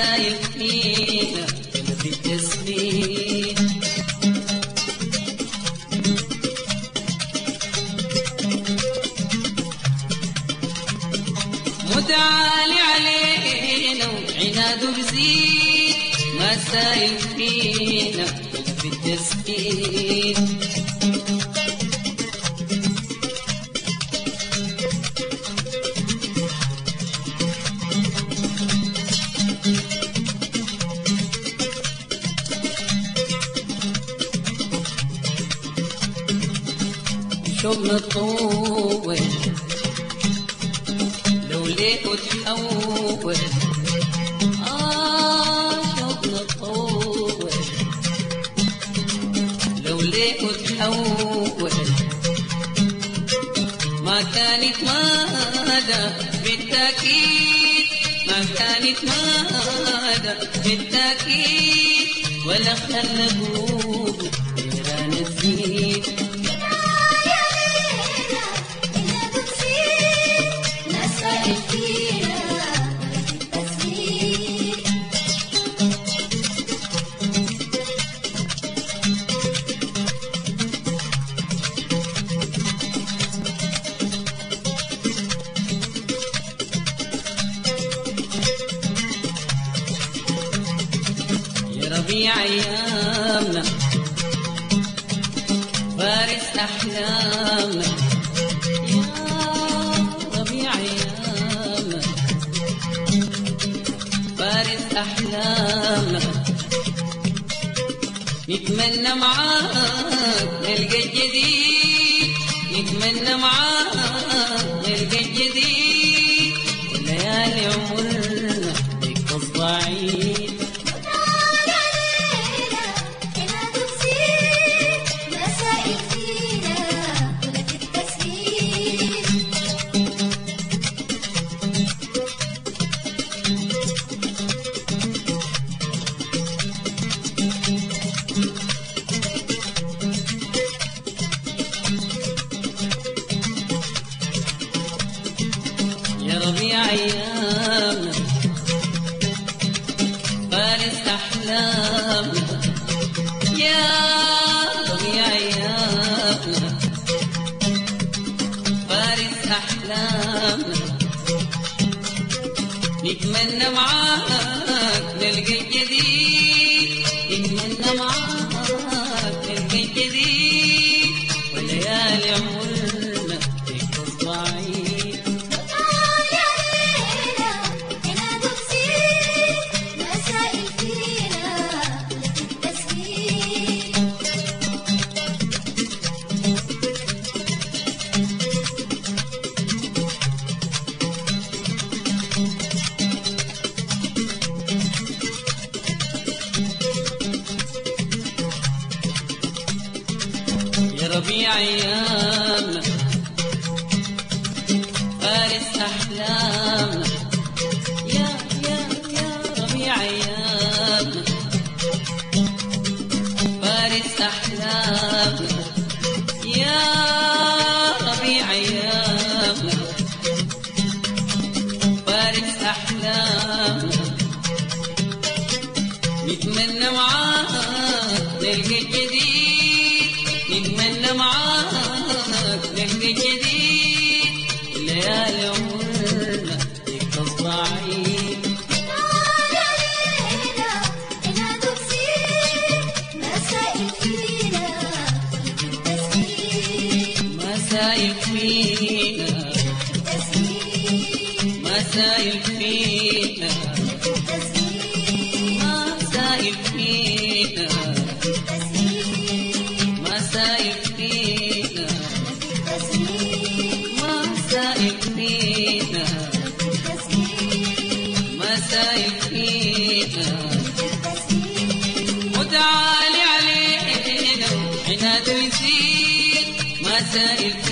سايب فينا في التسليم. متعالي علينا وعناده بزيد ما سايب فينا في التسليم. شوقنا طول لو ليه تحول، شوقنا طول لو ليه تحول. ما كانت مادة بالتأكيد، ما كانت مادة بالتأكيد، ولا خلى قلوب نيران تزيد. ربيع أيامنا فارس أحلامنا، يا ربيع أيامنا فارس أحلامنا. نتمنى معاك نلقى الجديد، نتمنى معاك نلقى الجديد، وليالي عمرنا تقص ضعيف. ربيع أيامنا فارس أحلامنا، يا ربيع أيامنا فارس أحلامنا. نتمنى معاك نلقى الجديد، نتمنى معاك نلقى الجديد، وليالي عمرنا تقص ضعيف. ربيع أيامنا فارس أحلامنا، يا ربيع أيامنا فارس أحلامنا، يا ربيع أيامنا فارس أحلامنا. نتمنى معاك نلقى الجديد، نتمنى معاك نلقى الجديد، ليالي عمرنا تقص ضعيف. ما سايب فينا، ما سايب فينا، ما سايب فينا، ما سايب فينا، ما سايب فينا، ما سايب فينا. متعالي علينا وعناده يزيد ما سايب